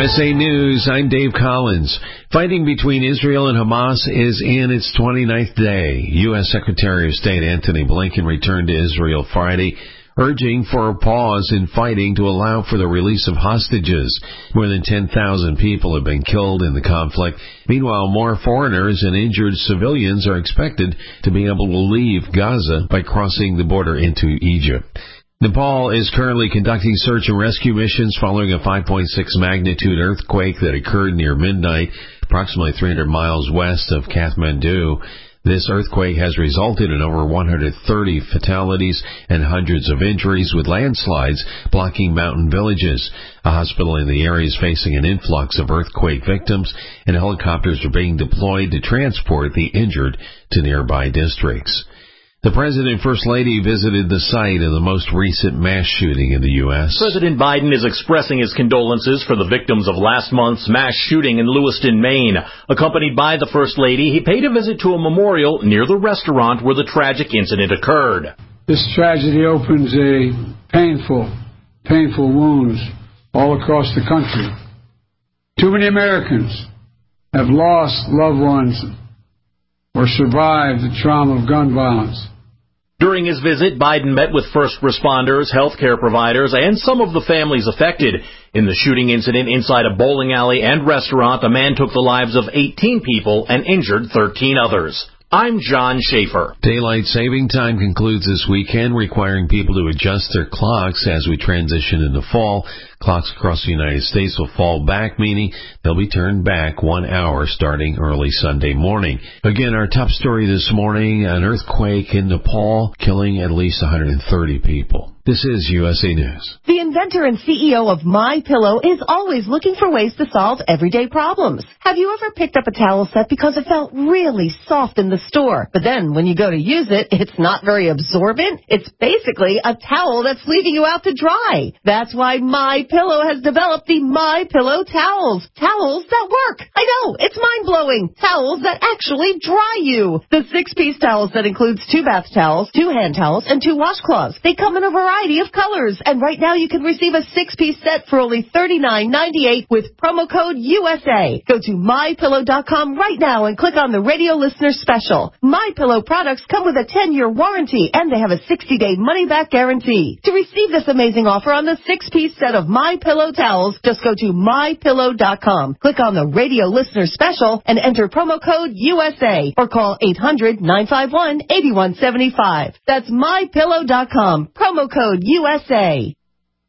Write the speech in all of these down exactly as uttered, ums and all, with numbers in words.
S A News, I'm Dave Collins. Fighting between Israel and Hamas is in its twenty-ninth day. U S Secretary of State Antony Blinken returned to Israel Friday, urging for a pause in fighting to allow for the release of hostages. More than ten thousand people have been killed in the conflict. Meanwhile, more foreigners and injured civilians are expected to be able to leave Gaza by crossing the border into Egypt. Nepal is currently conducting search and rescue missions following a five point six magnitude earthquake that occurred near midnight, approximately three hundred miles west of Kathmandu. This earthquake has resulted in over one hundred thirty fatalities and hundreds of injuries, with landslides blocking mountain villages. A hospital in the area is facing an influx of earthquake victims, and helicopters are being deployed to transport the injured to nearby districts. The President and First Lady visited the site of the most recent mass shooting in the U S President Biden is expressing his condolences for the victims of last month's mass shooting in Lewiston, Maine. Accompanied by the First Lady, he paid a visit to a memorial near the restaurant where the tragic incident occurred. This tragedy opens a painful, painful wounds all across the country. Too many Americans have lost loved ones or survived the trauma of gun violence. During his visit, Biden met with first responders, healthcare providers, and some of the families affected. In the shooting incident inside a bowling alley and restaurant, a man took the lives of eighteen people and injured thirteen others. I'm John Schaefer. Daylight saving time concludes this weekend, requiring people to adjust their clocks as we transition into fall. Clocks across the United States will fall back, meaning they'll be turned back one hour starting early Sunday morning. Again, our top story this morning, an earthquake in Nepal killing at least one hundred thirty people. This is U S A News. The inventor and C E O of MyPillow is always looking for ways to solve everyday problems. Have you ever picked up a towel set because it felt really soft in the store, but then when you go to use it, it's not very absorbent? It's basically a towel that's leaving you out to dry. That's why MyPillow has developed the MyPillow towels. Towels that work. I know, it's mind-blowing. Towels that actually dry you. The six-piece towel set includes two bath towels, two hand towels, and two washcloths. They come in a variety of colors, and right now you can receive a six-piece set for only thirty-nine ninety-eight with promo code U S A. Go to my pillow dot com right now and click on the radio listener special. MyPillow products come with a ten-year warranty, and they have a sixty-day money-back guarantee. To receive this amazing offer on the six-piece set of MyPillow towels, just go to my pillow dot com, click on the radio listener special, and enter promo code U S A, or call eight hundred nine five one eight one seven five. That's my pillow dot com, promo code U S A.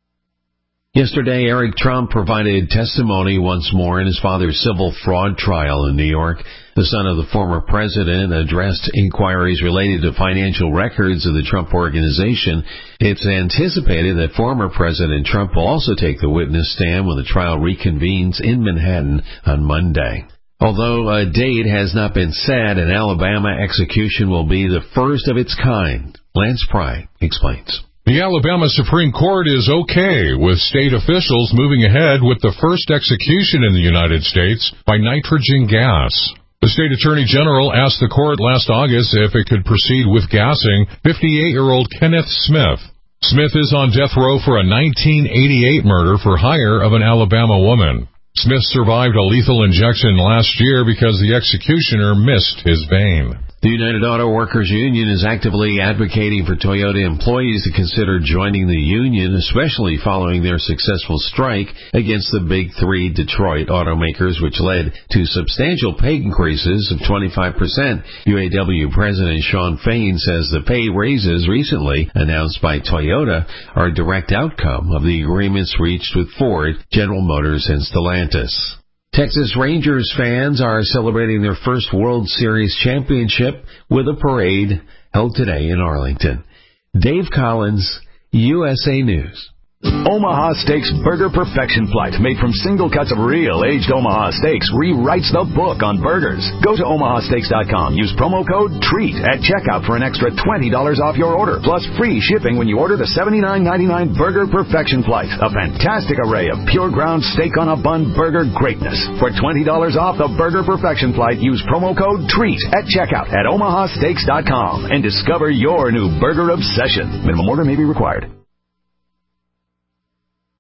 Yesterday, Eric Trump provided testimony once more in his father's civil fraud trial in New York. The son of the former president addressed inquiries related to financial records of the Trump Organization. It's anticipated that former President Trump will also take the witness stand when the trial reconvenes in Manhattan on Monday. Although a date has not been set, an Alabama execution will be the first of its kind. Lance Pry explains. The Alabama Supreme Court is okay with state officials moving ahead with the first execution in the United States by nitrogen gas. The state attorney general asked the court last August if it could proceed with gassing fifty-eight-year-old Kenneth Smith. Smith is on death row for a nineteen eighty-eight murder for hire of an Alabama woman. Smith survived a lethal injection last year because the executioner missed his vein. The United Auto Workers Union is actively advocating for Toyota employees to consider joining the union, especially following their successful strike against the big three Detroit automakers, which led to substantial pay increases of twenty-five percent. U A W President Shawn Fain says the pay raises recently announced by Toyota are a direct outcome of the agreements reached with Ford, General Motors, and Stellantis. Texas Rangers fans are celebrating their first World Series championship with a parade held today in Arlington. Dave Collins, U S A News. Omaha Steaks Burger Perfection Flight, made from single cuts of real aged Omaha steaks, rewrites the book on burgers. Go to omaha steaks dot com. Use promo code TREAT at checkout for an extra twenty dollars off your order, plus free shipping when you order the seventy-nine ninety-nine Burger Perfection Flight, a fantastic array of pure ground steak on a bun burger greatness. For twenty dollars off the Burger Perfection Flight, use promo code TREAT at checkout at omaha steaks dot com and discover your new burger obsession. Minimum order may be required.